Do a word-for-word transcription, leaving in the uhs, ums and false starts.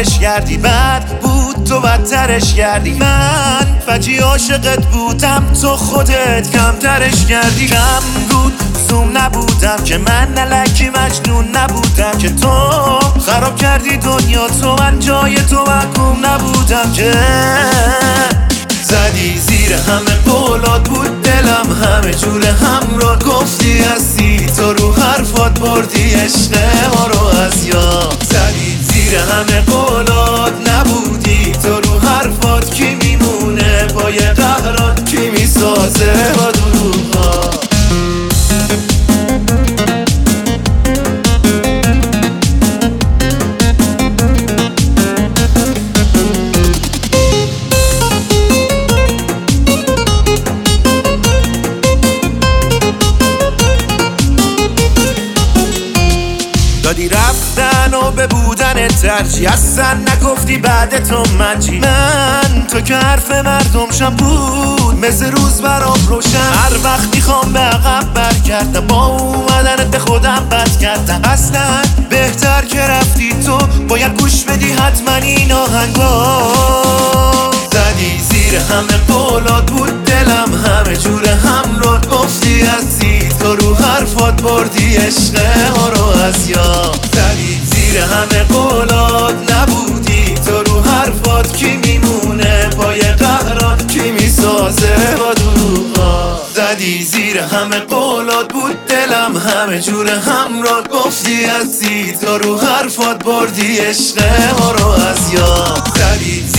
آخرش کردی، بد بود تو بدترش کردی. من فجی عاشقت بودم تو خودت کمترش کردی. کم بود زوم نبودم که من الکی مجنون نبودم که تو خراب کردی دنیا تو، من جای تو محکوم نبودم که زدی زیر همه قولات بود دلم همه جور هم را گفتی هستی تو رو حرفات بردی عشق ما رو از یاد. زدی زیر همه قولات نبودی تو رو حرفات کی میمونه پای قهرات کی میسازه با دروغات. دادی رفتن و به بودن ترجیح، اصلا نگفتی بعد تو من چی. من تو که حرف مردم شم بود مثل روز برام روشن. هر وقت میخوام به عقب برگردم با اومدنت به خودم بد کردم. اصلا بهتر که رفتی تو باید گوش بدی حتما این آهنگا. زدی زیر همه قولات بود دلم همه جور هم رو گفتی هستی تو رو حرفات بردی عشق ما رو از یاد. زدی زیر همه قولات نبودی تو رو حرفات کی میمونه پای قهرات کی میسازه با دروغات. زدی زیر همه قولات بود دلم همه جور هم را گفتی هستی تو رو حرفات بردی عشق ما رو از یاد. زدی